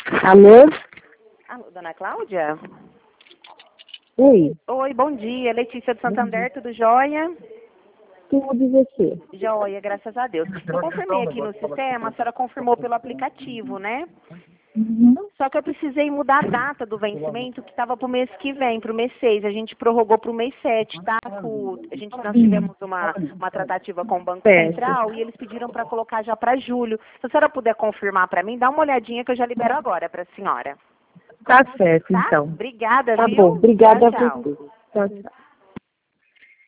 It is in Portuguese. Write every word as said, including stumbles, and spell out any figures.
Alô? Alô, dona Cláudia? Oi, Oi, bom dia. Letícia do Santander, tudo jóia? tudo e você? Jóia, graças a Deus. Eu confirmei aqui no sistema, a senhora confirmou pelo aplicativo, né? Uhum. Só que eu precisei mudar a data do vencimento, que estava para o mês que vem, para o mês seis. A gente prorrogou para o mês sete, tá? Com- A gente, nós tivemos uma, uma tratativa com o Banco Certo. Central e eles pediram para colocar já para julho. Se a senhora puder confirmar para mim, dá uma olhadinha que eu já libero agora para a senhora. Tá certo, Tá? então. Obrigada, Tá viu? bom, obrigada a Tchau, tchau. você. Tchau, tchau.